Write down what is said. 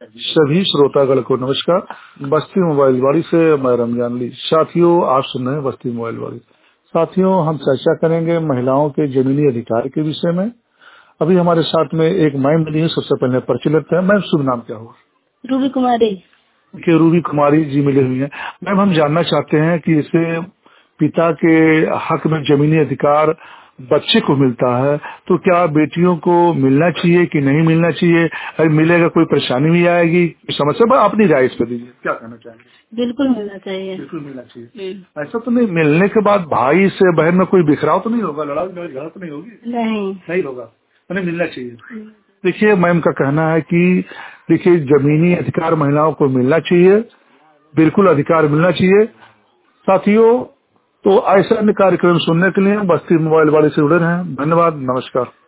सभी श्रोतागण को नमस्कार। बस्ती मोबाइल वाड़ी से मैं रमजान अली। साथियों, आप सुन रहे हैं बस्ती मोबाइल वाड़ी। साथियों, हम चर्चा करेंगे महिलाओं के जमीनी अधिकार के विषय में। अभी हमारे साथ में एक मैम मिली है। सबसे पहले परिचय लेते हैं। मैम, शुभ नाम क्या हुआ? रूबी कुमारी। कि रूबी कुमारी जी मिली हुई है। मैम, हम जानना चाहते हैं कि इसे पिता के हक में जमीनी अधिकार बच्चे को मिलता है, तो क्या बेटियों को मिलना चाहिए कि नहीं मिलना चाहिए? अगर मिलेगा कोई परेशानी भी आएगी, समस्या? पर अपनी राय इस पर दीजिए, क्या कहना चाहेंगे? बिल्कुल मिलना चाहिए। बिल्कुल मिलना चाहिए। ऐसा तो नहीं मिलने के बाद भाई से बहन में कोई बिखराव तो नहीं होगा, लड़ाई झगड़ा तो नहीं होगी? नहीं होगा, उन्हें मिलना चाहिए। देखिए, मैम का कहना है कि देखिए, जमीनी अधिकार महिलाओं को मिलना चाहिए, बिल्कुल अधिकार मिलना चाहिए। साथियों, तो ऐसा अन्य कार्यक्रम सुनने के लिए बस्ती मोबाइल वाले से जुड़े रहें। धन्यवाद, नमस्कार।